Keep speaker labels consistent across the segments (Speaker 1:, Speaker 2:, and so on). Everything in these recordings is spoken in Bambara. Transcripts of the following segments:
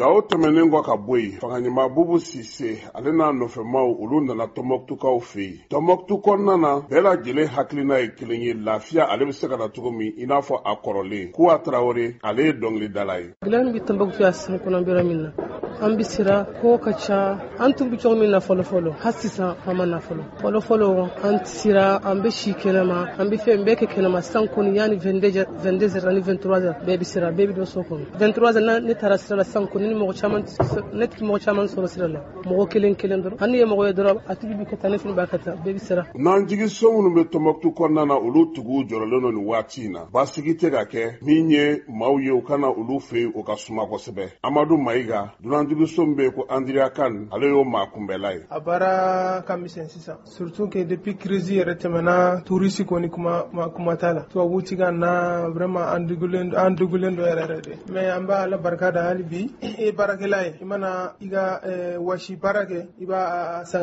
Speaker 1: Gao tɛmɛnen kɔ ka bɔ yen, fanganyama Bubu Sise ale n'a nɔfɛmaw olu nana Tɔnbɔkutukaw fɛ yen. Tɔnbɔkutu kɔnɔna na bɛɛ lajɛlen hakilina ye kelen ye, lafiya ale bɛ se ka na cogo min i n'a fɔ a kɔrɔlen. Kuwa Tarawele ale ye dɔnkilidala ye.
Speaker 2: Gilan bi Tɔnbɔkutu ya san kɔnɔ bɛrɛ min na. An bi sira ko ka ca an tun bi cogo min na fɔlɔ hali sisan an ma na fɔlɔ an sira an bɛ si kɛnɛma an bɛ fɛn bɛɛ kɛ kɛnɛma san kɔni yani 22h ni 23h bɛɛ bi sira bɛɛ bi don so kɔnɔ 23h ne taara sira la san kɔni ni mɔgɔ caman sɔrɔ sira la mɔgɔ kelen dɔrɔn hali ye mɔgɔ ye dɔrɔn a tigi bi ka taa ne fana b'a ka taa bɛɛ bi sira.
Speaker 1: N'an jigiso minnu bɛ Tɔnbɔkutu kɔnɔna na olu tigiw jɔrɔlen don nin waati in na basigi tɛ ka kɛ min ye maaw ye u kana olu fɛ yen o ka suma kosɛbɛ. Amadu Mayiga jigiso min bɛ yen ko Andrea Kan ale y'o maa kunbɛla ye.
Speaker 3: A baara ka misɛn sisan surtout que depuis crise yɛrɛ tɛmɛna touriste kɔni kuma t'a la tubabu ti ka na vraiment an degulen dɔ yɛrɛ de mais an b'a Ala barika da hali bi e baarakɛla ye i mana i ka wasi baara kɛ i b'a a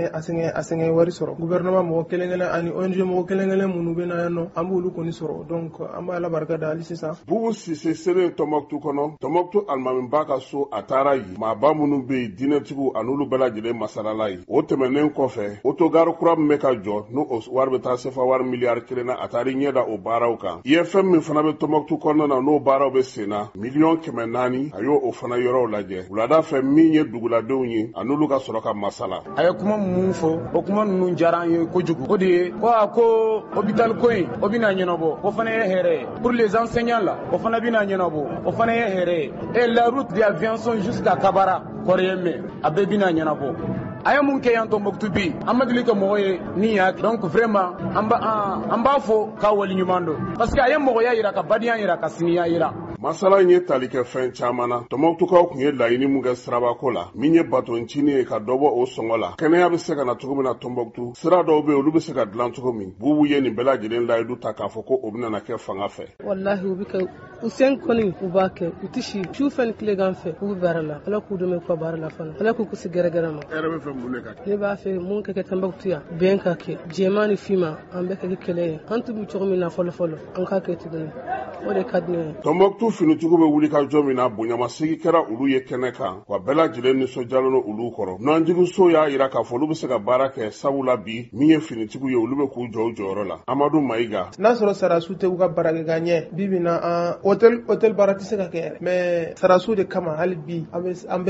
Speaker 3: sɛgɛn wari sɔrɔ gouvernement mɔgɔ kelen ani ONG mɔgɔ kelen minnu bɛ na yan nɔ an b'olu kɔni sɔrɔ donc an b'a Ala barika da hali sisan.
Speaker 1: Bubu Sise selen Tɔnbɔkutu kɔnɔ Tɔnbɔkutu alimamiba ka so a taara yen maaba minnu bɛ yen diinɛtigiw a n'olu bɛɛ lajɛlen masalala ye. O tɛmɛnen kɔfɛ autogare kura min bɛ ka jɔ n'o wari bɛ taa sefa wari miliyari 1 na a taara ɲɛda o baaraw kan. IFM min fana bɛ Tɔnbɔkutu kɔnɔna na n'o baaraw bɛ sen na $400,000 a y'o fana yɔrɔw lajɛ. Wulada fɛ min ye duguladenw ye a n'olu ka sɔrɔ ka masala.
Speaker 4: A ye kuma mun fɔ o kuma ninnu diyara an ye kojugu. O de ye ko hôpital ko in o bɛna ɲɛnabɔ o fana ye hɛrɛ ye pour les enseignants la o fana bɛna ɲɛnabɔ o fana ye hɛrɛ ye et la route d'aviation jusqu'à Kabara kɔrɔ ye a bɛɛ bɛna ɲɛnabɔ. A ye mun kɛ yan Tɔnbɔkutu bi an ma deli ka mɔgɔ ye ni y'a donc vraiment an b'a fɔ k'a waleɲuman don parce que a ye mɔgɔya yira ka badenya yira ka siniya yira.
Speaker 1: Masala in ye tali kɛ fɛn caman na. Tɔnbɔkutukaw tun ye laɲini mun kɛ sirabako la min ye batoncini ye ka dɔbɔ o sɔngɔ la. Kɛnɛya bɛ se ka na cogo min na Tɔnbɔkutu sira dɔw bɛ yen olu bɛ se ka dilan cogo min Bubu ye nin bɛɛ lajɛlen layidu ta k'a fɔ ko o bɛna kɛ fanga fɛ.
Speaker 2: Wallahi u bɛ kɛ u sen kɔni u b'a kɛ u tɛ si su fɛ ni tilegan fɛ u bɛ baara la Ala k'u dɛmɛ ka baara la fana Ala k'u kisi gɛrɛgɛrɛ ma.
Speaker 1: E yɛrɛ bɛ fɛ mun de ka kɛ?
Speaker 2: Ne b'a fɛ mun ka kɛ Tɔnbɔkutu yan bɛn ka kɛ jɛman ni finman an bɛɛ ka kɛ kɛlɛ ye an tun bɛ cogo min na fɔlɔ an k'a kɛ tuguni o de ka di ne ye.
Speaker 1: Tɔnbɔkutu finitigiw bɛ wuli ka jɔ min na bonyamasegi kɛra olu ye kɛnɛ kan wa bɛɛ lajɛlen nisɔndiyalen don olu kɔrɔ. N'anjigiso y'a yira k'a fɔ olu bɛ se ka baara kɛ sabula bi min ye finitigiw ye olu bɛ k'u jɔ u jɔyɔrɔ la. Amadu Mayiga
Speaker 3: n'a sɔrɔ sarasu tɛ u ka baara kɛ ka ɲɛ bi bi na hôtel baara tɛ se ka kɛ mais sarasu de kama hali bi an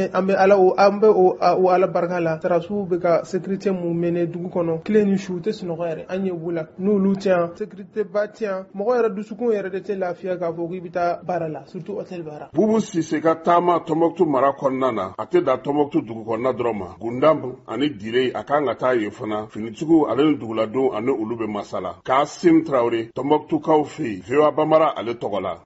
Speaker 3: bɛ o Ala barika la sarasu bɛ ka sécurité mun mɛnɛ dugu kɔnɔ tile ni su tɛ sunɔgɔ yɛrɛ an ye wula n'olu tiɲɛ sécurité ba tiɲɛ mɔgɔ yɛrɛ dusukun yɛrɛ de tɛ lafiya k'a fɔ k'i bɛ taa baara la surtout hôtel baara.
Speaker 1: Bubu Sise ka taama Tɔnbɔkutu mara kɔnɔna na a tɛ da Tɔnbɔkutu dugu kɔnɔna dɔrɔn ma Gundam ani Dire a kan ka taa yen fana finitigiw ale ni duguladenw ani olu bɛ masala. Kasim Traoré Tɔnbɔkutukaw fɛ yen VOA Bambara ale tɔgɔ la.